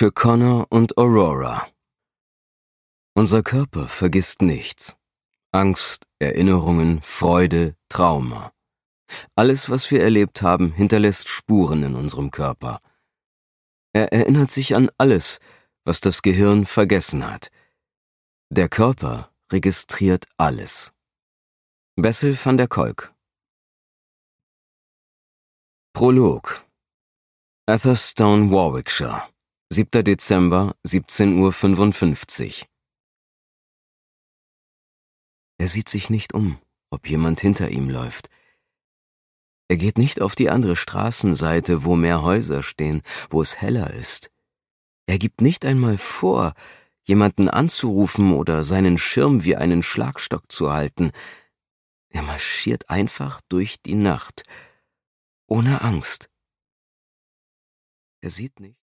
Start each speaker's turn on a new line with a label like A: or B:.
A: Für Connor und Aurora. Unser Körper vergisst nichts. Angst, Erinnerungen, Freude, Trauma. Alles, was wir erlebt haben, hinterlässt Spuren in unserem Körper. Er erinnert sich an alles, was das Gehirn vergessen hat. Der Körper registriert alles. Bessel van der Kolk. Prolog. Atherstone, Warwickshire, 7. Dezember, 17:55 Uhr. Er sieht sich nicht um, ob jemand hinter ihm läuft. Er geht nicht auf die andere Straßenseite, wo mehr Häuser stehen, wo es heller ist. Er gibt nicht einmal vor, jemanden anzurufen oder seinen Schirm wie einen Schlagstock zu halten. Er marschiert einfach durch die Nacht, ohne Angst. Er sieht nicht.